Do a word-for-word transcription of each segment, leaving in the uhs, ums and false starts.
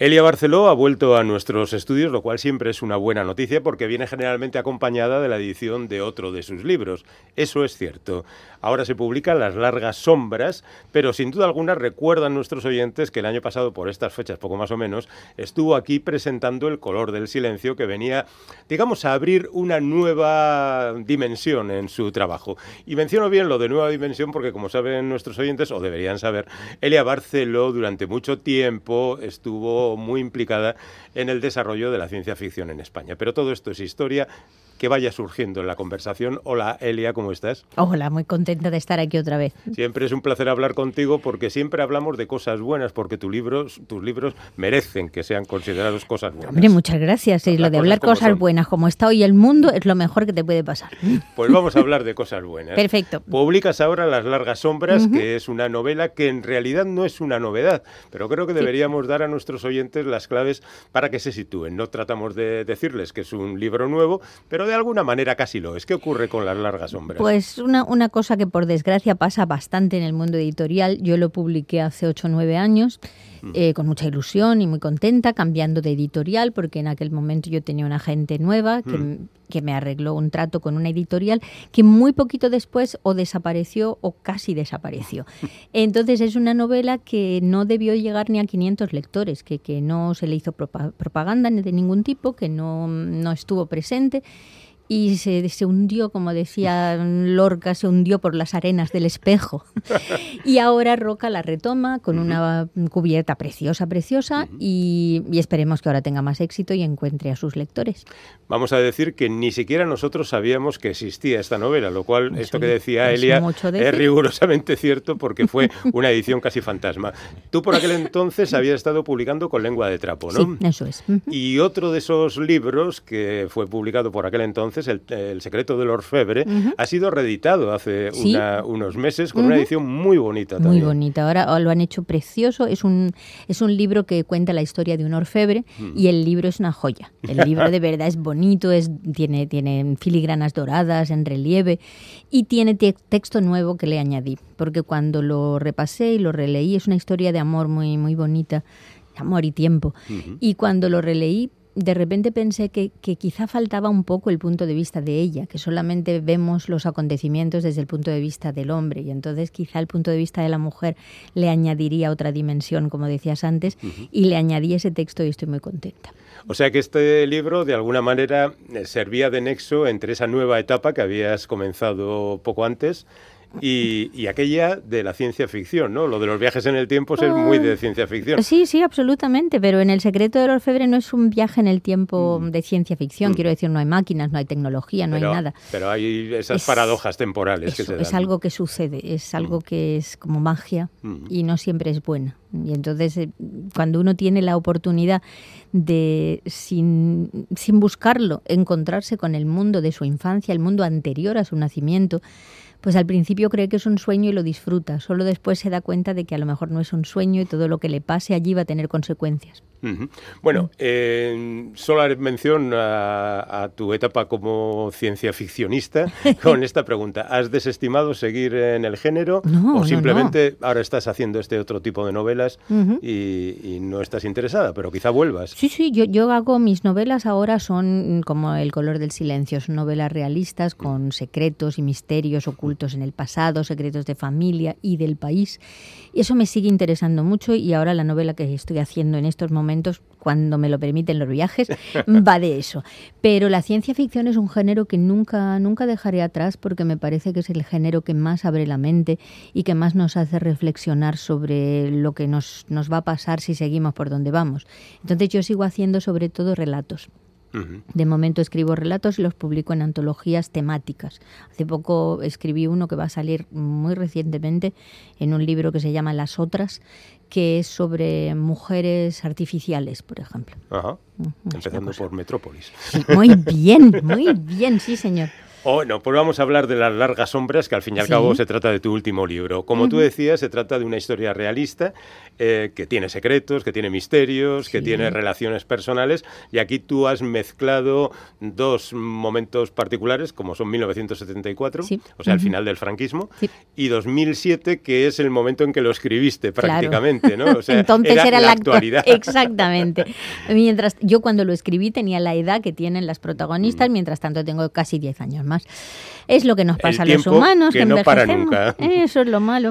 Elia Barceló ha vuelto a nuestros estudios, lo cual siempre es una buena noticia porque viene generalmente acompañada de la edición de otro de sus libros. Eso es cierto. Ahora se publican Las largas sombras, pero sin duda alguna recuerdan nuestros oyentes que el año pasado, por estas fechas, poco más o menos, estuvo aquí presentando El color del silencio, que venía, digamos, a abrir una nueva dimensión en su trabajo. Y menciono bien lo de nueva dimensión porque, como saben nuestros oyentes, o deberían saber, Elia Barceló durante mucho tiempo estuvo muy implicada en el desarrollo de la ciencia ficción en España. Pero todo esto es historia que vaya surgiendo en la conversación. Hola, Elia, ¿cómo estás? Hola, muy contenta de estar aquí otra vez. Siempre es un placer hablar contigo porque siempre hablamos de cosas buenas, porque tus libros, tus libros merecen que sean considerados cosas buenas. Hombre, muchas gracias. Y lo de hablar cosas, cosas buenas, como está hoy el mundo, es lo mejor que te puede pasar. Pues vamos a hablar de cosas buenas. Perfecto. Publicas ahora Las largas sombras, uh-huh. que es una novela que en realidad no es una novedad, pero creo que deberíamos sí. dar a nuestros oyentes las claves para que se sitúen. No tratamos de decirles que es un libro nuevo, pero de alguna manera casi lo es. ¿Qué ocurre con Las largas sombras? Pues una, una cosa que por desgracia pasa bastante en el mundo editorial. Yo lo publiqué hace ocho o nueve años, mm. eh, con mucha ilusión y muy contenta, cambiando de editorial, porque en aquel momento yo tenía una agente nueva que, mm. que me arregló un trato con una editorial que muy poquito después o desapareció o casi desapareció. Entonces es una novela que no debió llegar ni a quinientos lectores, que, que no se le hizo propaganda de ningún tipo, que no, no estuvo presente. Y se, se hundió, como decía Lorca, se hundió por las arenas del Espejo. Y ahora Roca la retoma con una cubierta preciosa, preciosa, y, y esperemos que ahora tenga más éxito y encuentre a sus lectores. Vamos a decir que ni siquiera nosotros sabíamos que existía esta novela, lo cual, Eso esto que decía es Elia, es rigurosamente cierto porque fue una edición casi fantasma. Tú por aquel entonces habías estado publicando con Lengua de trapo, ¿no? Sí, eso es. Y otro de esos libros que fue publicado por aquel entonces, El, el secreto del orfebre, uh-huh. ha sido reeditado hace ¿Sí? una, unos meses con uh-huh. una edición muy bonita también. Muy bonita, ahora lo han hecho precioso, es un, es un libro que cuenta la historia de un orfebre uh-huh. y el libro es una joya. El libro de verdad es bonito, es, tiene, tiene filigranas doradas en relieve y tiene te- texto nuevo que le añadí, porque cuando lo repasé y lo releí es una historia de amor muy, muy bonita, amor y tiempo, uh-huh. y cuando lo releí de repente pensé que, que quizá faltaba un poco el punto de vista de ella, que solamente vemos los acontecimientos desde el punto de vista del hombre y entonces quizá el punto de vista de la mujer le añadiría otra dimensión, como decías antes, uh-huh. y le añadí ese texto y estoy muy contenta. O sea que este libro de alguna manera servía de nexo entre esa nueva etapa que habías comenzado poco antes Y, y aquella de la ciencia ficción, ¿no? Lo de los viajes en el tiempo es uh, muy de ciencia ficción. Sí, sí, absolutamente, pero en El secreto del orfebre no es un viaje en el tiempo mm. de ciencia ficción, mm. quiero decir, no hay máquinas, no hay tecnología, no pero, hay nada. Pero hay esas es, paradojas temporales eso, que se dan. Es algo que sucede, es algo mm. que es como magia mm. y no siempre es buena. Y entonces, eh, cuando uno tiene la oportunidad de, sin, sin buscarlo, encontrarse con el mundo de su infancia, el mundo anterior a su nacimiento, pues al principio cree que es un sueño y lo disfruta. Solo después se da cuenta de que a lo mejor no es un sueño y todo lo que le pase allí va a tener consecuencias. Uh-huh. Bueno, eh, solo haré mención a, a tu etapa como ciencia ficcionista con esta pregunta. ¿Has desestimado seguir en el género no, o simplemente no, no. ahora estás haciendo este otro tipo de novelas uh-huh. y, y no estás interesada, pero quizá vuelvas? Sí, sí, yo, yo hago mis novelas ahora son como El color del silencio, son novelas realistas con secretos y misterios ocultos en el pasado, secretos de familia y del país. Y eso me sigue interesando mucho y ahora la novela que estoy haciendo en estos momentos, cuando me lo permiten los viajes, va de eso. Pero la ciencia ficción es un género que nunca, nunca dejaré atrás porque me parece que es el género que más abre la mente y que más nos hace reflexionar sobre lo que nos, nos va a pasar si seguimos por donde vamos. Entonces yo sigo haciendo sobre todo relatos. De momento escribo relatos y los publico en antologías temáticas. Hace poco escribí uno que va a salir muy recientemente en un libro que se llama Las otras, que es sobre mujeres artificiales, por ejemplo. Ajá. Uh-huh. Empezando por Metrópolis. Sí, muy bien, muy bien, sí, señor. Bueno, pues vamos a hablar de Las largas sombras, que al fin y al Sí. cabo se trata de tu último libro. Como uh-huh. tú decías, se trata de una historia realista eh, que tiene secretos, que tiene misterios, sí. que tiene relaciones personales, y aquí tú has mezclado dos momentos particulares, como son mil novecientos setenta y cuatro, sí. o sea, uh-huh. el final del franquismo, sí. y dos mil siete, que es el momento en que lo escribiste prácticamente, claro. ¿no? O sea, entonces era, era la, la actualidad. Exactamente. Mientras yo cuando lo escribí tenía la edad que tienen las protagonistas, mm. mientras tanto tengo casi diez años más. Es lo que nos pasa a los humanos, que, que no para envejecemos. nunca. Eso es lo malo.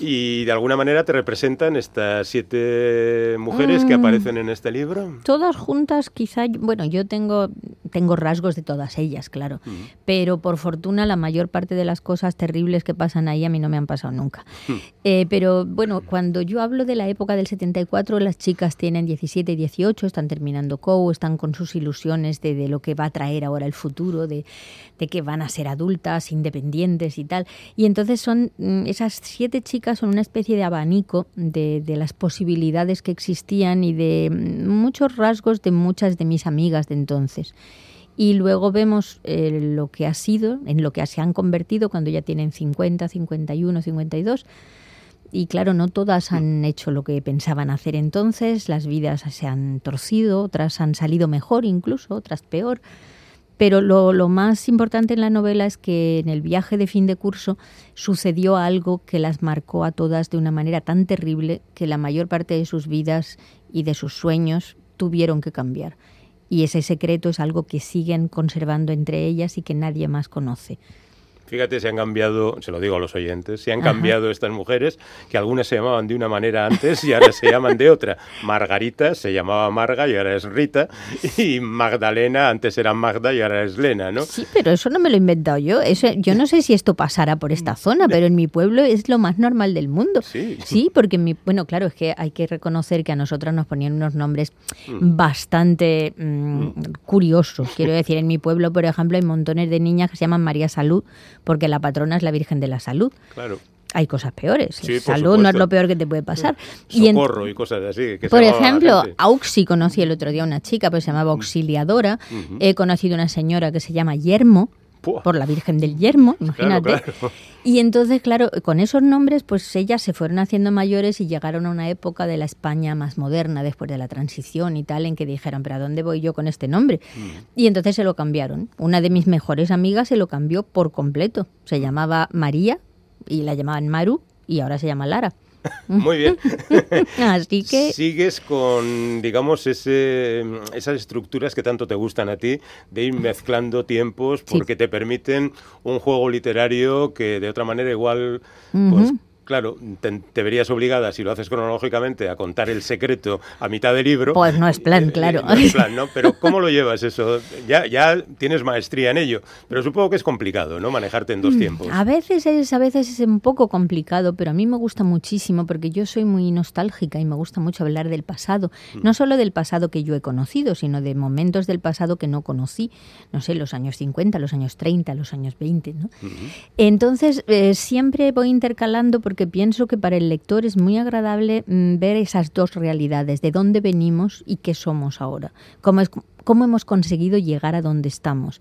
Y de alguna manera te representan estas siete mujeres mm. que aparecen en este libro. Todas juntas, quizá, bueno, yo tengo, tengo rasgos de todas ellas, claro, mm. pero por fortuna la mayor parte de las cosas terribles que pasan ahí a mí no me han pasado nunca. Mm. Eh, pero bueno, cuando yo hablo de la época del setenta y cuatro, las chicas tienen diecisiete y dieciocho, están terminando C O U, están con sus ilusiones de, de lo que va a traer ahora el futuro, de, de que van a ser adultas, independientes y tal. Y entonces son esas siete chicas son una especie de abanico de, de las posibilidades que existían y de muchos rasgos de muchas de mis amigas de entonces. Y luego vemos eh, lo que ha sido, en lo que se han convertido cuando ya tienen cincuenta, cincuenta y uno, cincuenta y dos. Y claro, no todas han hecho lo que pensaban hacer entonces, las vidas se han torcido, otras han salido mejor incluso, otras peor. Pero lo, lo más importante en la novela es que en el viaje de fin de curso sucedió algo que las marcó a todas de una manera tan terrible que la mayor parte de sus vidas y de sus sueños tuvieron que cambiar. Y ese secreto es algo que siguen conservando entre ellas y que nadie más conoce. Fíjate, se han cambiado, se lo digo a los oyentes, se han Ajá. cambiado estas mujeres, que algunas se llamaban de una manera antes y ahora se llaman de otra. Margarita se llamaba Marga y ahora es Rita, y Magdalena antes era Magda y ahora es Lena, ¿no? Sí, pero eso no me lo he inventado yo. Eso, yo no sé si esto pasará por esta zona, pero en mi pueblo es lo más normal del mundo. Sí. Sí, porque en mi, bueno, claro, es que hay que reconocer que a nosotras nos ponían unos nombres mm. bastante mm, mm. curiosos. Quiero decir, en mi pueblo, por ejemplo, hay montones de niñas que se llaman María Salud, porque la patrona es la Virgen de la Salud. Claro. Hay cosas peores. Sí, Salud no es lo peor que te puede pasar. Socorro y, en, y cosas así. Que por ejemplo, Auxi, conocí el otro día una chica, pues se llamaba Auxiliadora. Uh-huh. He conocido una señora que se llama Yermo, Puah. por la Virgen del Yermo, imagínate. Claro, claro. Y entonces, claro, con esos nombres, pues ellas se fueron haciendo mayores y llegaron a una época de la España más moderna, después de la transición y tal, en que dijeron, ¿pero a dónde voy yo con este nombre? Mm. Y entonces se lo cambiaron. Una de mis mejores amigas se lo cambió por completo. Se llamaba María y la llamaban Maru y ahora se llama Lara. Muy bien. Así que sigues con, digamos, ese, esas estructuras que tanto te gustan a ti, de ir mezclando tiempos, porque sí. te permiten un juego literario que de otra manera igual, uh-huh. pues claro, te, te verías obligada, si lo haces cronológicamente, a contar el secreto a mitad del libro. Pues no es plan, eh, claro. No es plan, ¿no? Pero ¿cómo lo llevas eso? Ya, ya tienes maestría en ello, pero supongo que es complicado, ¿no? Manejarte en dos tiempos. A veces es, a veces es un poco complicado, pero a mí me gusta muchísimo porque yo soy muy nostálgica y me gusta mucho hablar del pasado. No solo del pasado que yo he conocido, sino de momentos del pasado que no conocí. No sé, los años cincuenta, los años treinta, los años veinte, ¿no? Uh-huh. Entonces, eh, siempre voy intercalando porque pienso que para el lector es muy agradable mm, ver esas dos realidades, de dónde venimos y qué somos ahora, cómo, es, cómo hemos conseguido llegar a donde estamos.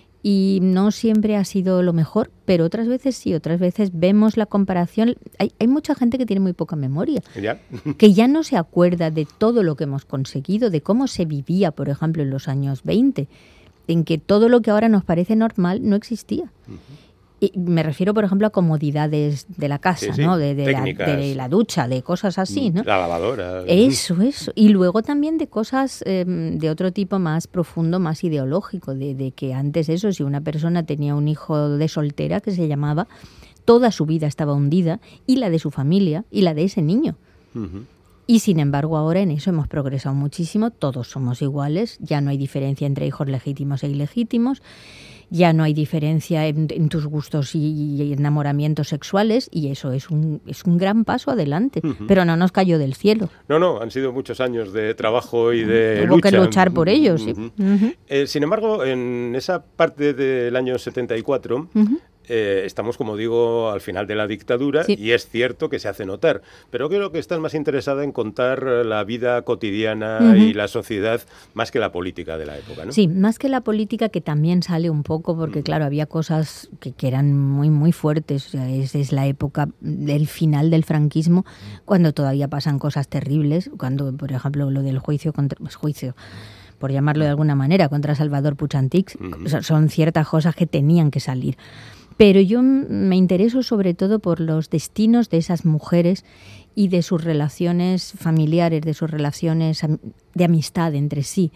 Y no siempre ha sido lo mejor, pero otras veces sí, otras veces vemos la comparación. Hay, hay mucha gente que tiene muy poca memoria, ¿Ya? que ya no se acuerda de todo lo que hemos conseguido, de cómo se vivía, por ejemplo, en los años veinte, en que todo lo que ahora nos parece normal no existía. Uh-huh. Y me refiero, por ejemplo, a comodidades de la casa, sí, sí. ¿no? De, de, la, de la ducha, de cosas así, ¿no? La lavadora. Eso, eso. Y luego también de cosas eh, de otro tipo más profundo, más ideológico, de, de que antes eso, si una persona tenía un hijo de soltera, que se llamaba, toda su vida estaba hundida, y la de su familia, y la de ese niño. Uh-huh. Y sin embargo ahora en eso hemos progresado muchísimo, todos somos iguales, ya no hay diferencia entre hijos legítimos e ilegítimos, ya no hay diferencia en, en tus gustos y, y enamoramientos sexuales, y eso es un, es un gran paso adelante, uh-huh. pero no nos cayó del cielo. No, no, han sido muchos años de trabajo y de Hubo lucha. que luchar por ellos, sí. Uh-huh. Uh-huh. Eh, sin embargo, en esa parte del año setenta y cuatro, uh-huh. eh, estamos, como digo, al final de la dictadura, sí. Y es cierto que se hace notar, pero creo que estás más interesada en contar la vida cotidiana uh-huh. y la sociedad más que la política de la época, ¿no? Sí, más que la política, que también sale un poco, porque uh-huh. claro, había cosas que, que eran muy, muy fuertes. O sea, es, es la época del final del franquismo, cuando todavía pasan cosas terribles, cuando, por ejemplo, lo del juicio contra... Pues, juicio... por llamarlo de alguna manera, contra Salvador Puig Antich, uh-huh. son ciertas cosas que tenían que salir. Pero yo me intereso sobre todo por los destinos de esas mujeres y de sus relaciones familiares, de sus relaciones de amistad entre sí,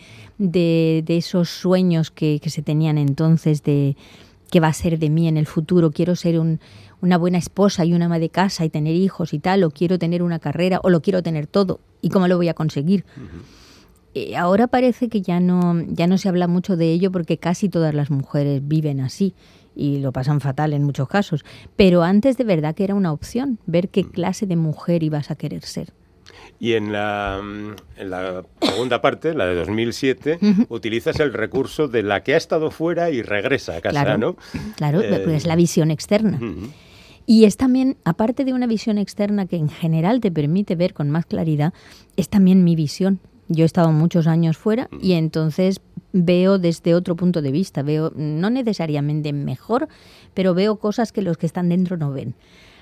de, de esos sueños que, que se tenían entonces de qué va a ser de mí en el futuro. Quiero ser un, una buena esposa y una ama de casa y tener hijos y tal, o quiero tener una carrera, o lo quiero tener todo, y cómo lo voy a conseguir. Uh-huh. Ahora parece que ya no, ya no se habla mucho de ello, porque casi todas las mujeres viven así y lo pasan fatal en muchos casos. Pero antes de verdad que era una opción, ver qué clase de mujer ibas a querer ser. Y en la, en la segunda parte, la de dos mil siete, uh-huh. utilizas el recurso de la que ha estado fuera y regresa a casa, claro, ¿no? Claro, eh, pues es la visión externa. Uh-huh. Y es también, aparte de una visión externa que en general te permite ver con más claridad, es también mi visión. Yo he estado muchos años fuera y entonces veo desde otro punto de vista, veo no necesariamente mejor, pero veo cosas que los que están dentro no ven.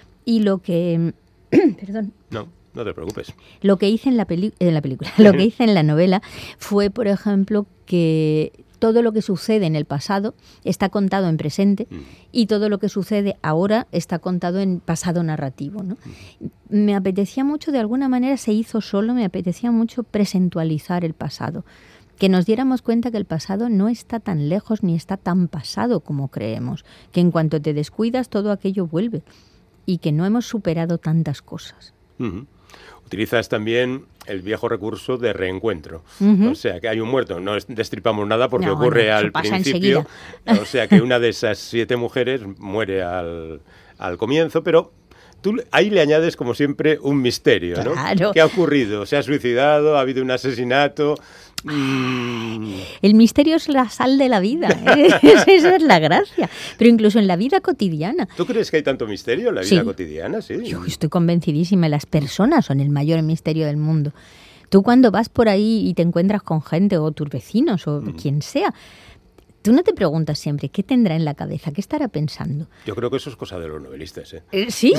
Y lo que... perdón. No, no te preocupes. Lo que hice en la, peli- en la película, lo que hice en la novela fue, por ejemplo, que todo lo que sucede en el pasado está contado en presente mm. y todo lo que sucede ahora está contado en pasado narrativo, ¿no? Mm. Me apetecía mucho, de alguna manera se hizo solo, me apetecía mucho presentualizar el pasado, que nos diéramos cuenta que el pasado no está tan lejos ni está tan pasado como creemos, que en cuanto te descuidas todo aquello vuelve y que no hemos superado tantas cosas. Mm-hmm. Utilizas también el viejo recurso de reencuentro. Uh-huh. O sea, que hay un muerto. No destripamos nada porque no, ocurre bueno, al principio. O sea, que una de esas siete mujeres muere al, al comienzo, pero tú ahí le añades, como siempre, un misterio, ¿no? Claro. ¿Qué ha ocurrido? ¿Se ha suicidado? ¿Ha habido un asesinato? Mm. El misterio es la sal de la vida, ¿eh? Esa es la gracia. Pero incluso en la vida cotidiana. ¿Tú crees que hay tanto misterio en la vida sí. cotidiana? Sí. Yo estoy convencidísima. Las personas son el mayor misterio del mundo. Tú cuando vas por ahí y te encuentras con gente o tus vecinos o mm. quien sea, tú no te preguntas siempre qué tendrá en la cabeza, qué estará pensando. Yo creo que eso es cosa de los novelistas, ¿eh? eh sí,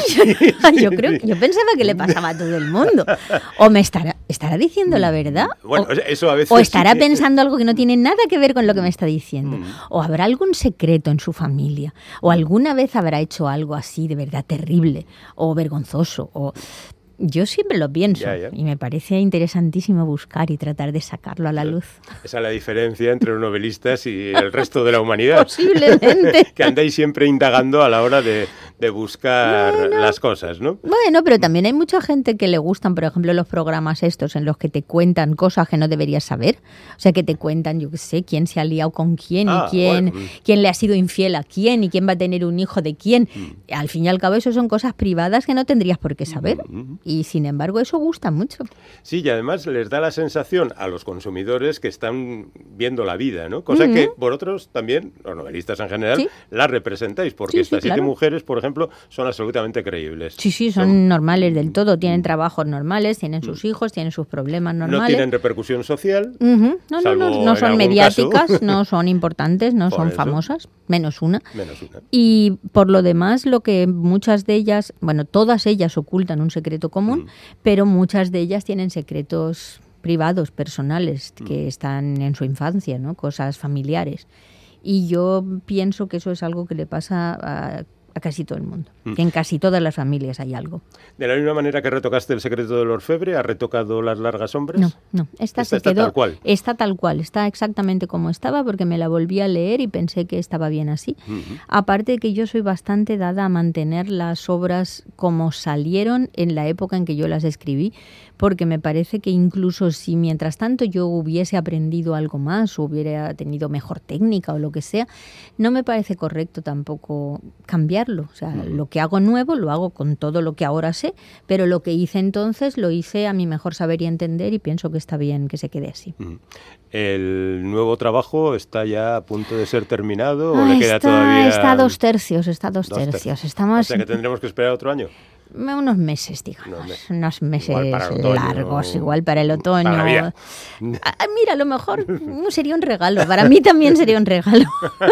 yo creo, yo pensaba que le pasaba a todo el mundo. O me estará, estará diciendo la verdad. Bueno, o, eso a veces. O estará sí. pensando algo que no tiene nada que ver con lo que me está diciendo. Mm. O habrá algún secreto en su familia. O alguna vez habrá hecho algo así de verdad terrible o vergonzoso. O yo siempre lo pienso ya, ya. y me parece interesantísimo buscar y tratar de sacarlo a la luz. Esa es la diferencia entre los novelistas y el resto de la humanidad. Posiblemente. Que andáis siempre indagando a la hora de, de buscar bueno, las cosas, ¿no? Bueno, pero también hay mucha gente que le gustan, por ejemplo, los programas estos en los que te cuentan cosas que no deberías saber. O sea, que te cuentan, yo qué sé, quién se ha liado con quién ah, y quién, bueno. quién le ha sido infiel a quién y quién va a tener un hijo de quién. Mm. Al fin y al cabo, eso son cosas privadas que no tendrías por qué saber. Mm. Y sin embargo eso gusta mucho. Sí, y además les da la sensación a los consumidores que están viendo la vida, ¿no? Cosa uh-huh. que vosotros también, los novelistas en general, ¿sí? la representáis, porque sí, estas sí, siete claro. mujeres, por ejemplo, son absolutamente creíbles. Sí, sí, son, son normales del todo, tienen trabajos normales, tienen sus hijos, tienen sus problemas normales. No tienen repercusión social. Uh-huh. No, no, no, no son mediáticas, caso. No son importantes, no por son eso. famosas, menos una. Menos una. Y por lo demás, lo que muchas de ellas, bueno, todas ellas ocultan un secreto común, mm. pero muchas de ellas tienen secretos privados, personales, que están en su infancia, ¿no? Cosas familiares. Y yo pienso que eso es algo que le pasa a, a casi todo el mundo, mm. que en casi todas las familias hay algo. De la misma manera que retocaste El secreto del orfebre, ¿has retocado Las largas sombras? No, no, esta, esta se está quedó, tal cual. Está tal cual, está exactamente como estaba, porque me la volví a leer y pensé que estaba bien así. Uh-huh. Aparte que yo soy bastante dada a mantener las obras como salieron en la época en que yo las escribí, porque me parece que incluso si mientras tanto yo hubiese aprendido algo más, o hubiera tenido mejor técnica o lo que sea, no me parece correcto tampoco cambiar cambiarlo. O sea, mm. lo que hago nuevo lo hago con todo lo que ahora sé, pero lo que hice entonces lo hice a mi mejor saber y entender y pienso que está bien que se quede así. Mm. ¿El nuevo trabajo está ya a punto de ser terminado ah, o le queda está, todavía...? Está a dos tercios, está a dos, dos tercios. tercios. Estamos... O sea que tendremos que esperar otro año. Unos meses, digamos, unos meses, unos meses igual para el otoño, largos, igual para el otoño. Para ah, mira, a lo mejor sería un regalo, para mí también sería un regalo.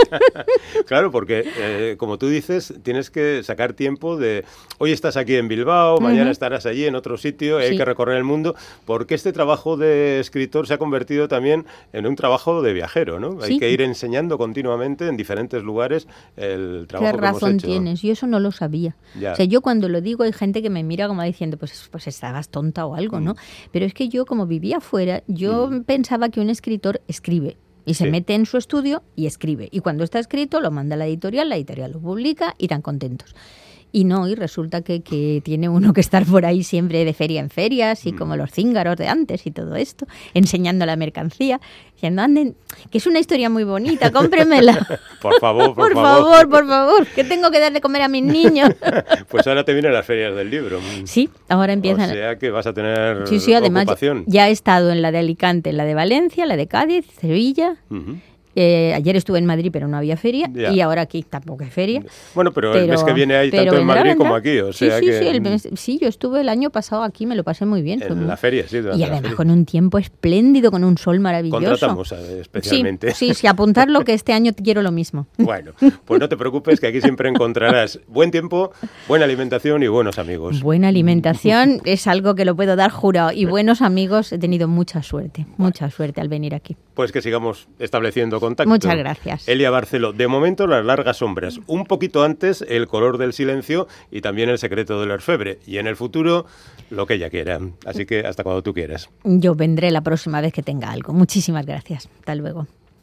Claro, porque eh, como tú dices, tienes que sacar tiempo de, hoy estás aquí en Bilbao, uh-huh. mañana estarás allí en otro sitio, sí. hay que recorrer el mundo, porque este trabajo de escritor se ha convertido también en un trabajo de viajero, ¿no? Sí. Hay que ir enseñando continuamente en diferentes lugares el trabajo Qué que hemos hecho. Qué razón tienes, yo eso no lo sabía. Ya. O sea, yo cuando lo digo hay gente que me mira como diciendo, pues, pues estabas tonta o algo, ¿no? Mm. Pero es que yo, como vivía afuera, yo mm. pensaba que un escritor escribe y se sí. mete en su estudio y escribe. Y cuando está escrito lo manda a la editorial, la editorial lo publica y tan contentos. Y no, y resulta que, que tiene uno que estar por ahí siempre de feria en feria, así mm. como los cíngaros de antes y todo esto, enseñando la mercancía, diciendo, anden, que es una historia muy bonita, cómpremela. Por favor, por, por favor. favor, por favor, que tengo que dar de comer a mis niños. Pues ahora te vienen las ferias del libro. Sí, ahora empiezan. O sea que vas a tener sí, sí, además, ocupación. Ya he estado en la de Alicante, en la de Valencia, la de Cádiz, Sevilla. Uh-huh. Eh, ayer estuve en Madrid, pero no había feria, ya. y ahora aquí tampoco hay feria. Bueno, pero, pero el mes que viene hay tanto en Madrid vendrá. como aquí, o sea sí, sí, que... Sí, el mes, sí, yo estuve el año pasado aquí, me lo pasé muy bien. En muy... la feria, sí. Y además con un tiempo espléndido, con un sol maravilloso. Contratamos especialmente. Sí, sí, sí, apuntarlo que este año quiero lo mismo. Bueno, pues no te preocupes, que aquí siempre encontrarás buen tiempo, buena alimentación y buenos amigos. Buena alimentación es algo que lo puedo dar jurado, y buenos amigos he tenido mucha suerte, bueno. mucha suerte al venir aquí. Pues que sigamos estableciendo contacto. Muchas gracias. Elia Barceló, de momento Las largas sombras, un poquito antes El color del silencio y también El secreto del orfebre, y en el futuro lo que ella quiera, así que hasta cuando tú quieras. Yo vendré la próxima vez que tenga algo. Muchísimas gracias, hasta luego.